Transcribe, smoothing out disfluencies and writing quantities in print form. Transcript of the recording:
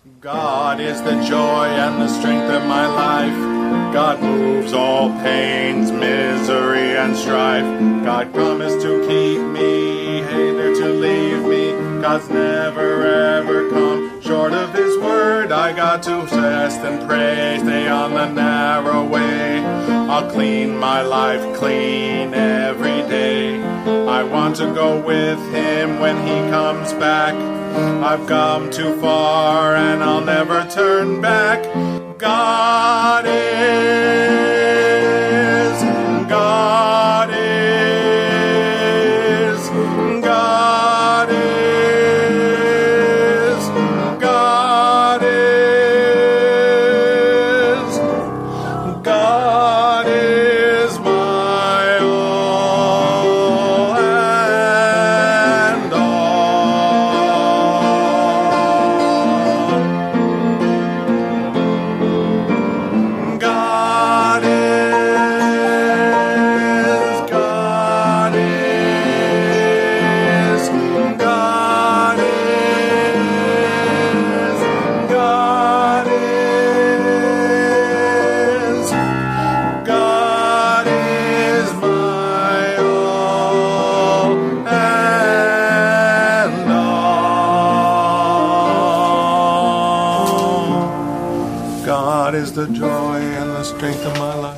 God is the joy and the strength of my life. God moves all pains, misery, and strife. God promised to keep me, never to leave me. God's never ever come short of His word. I got to rest and pray, stay on the narrow way. I'll clean my life clean every day. I want to go with Him when He comes back. I've come too far and I'll never turn back. God is, God is, God is, God is, God is my all and all. God is, God is, God is, God is, God is my all and all. God is the joy and the strength of my life.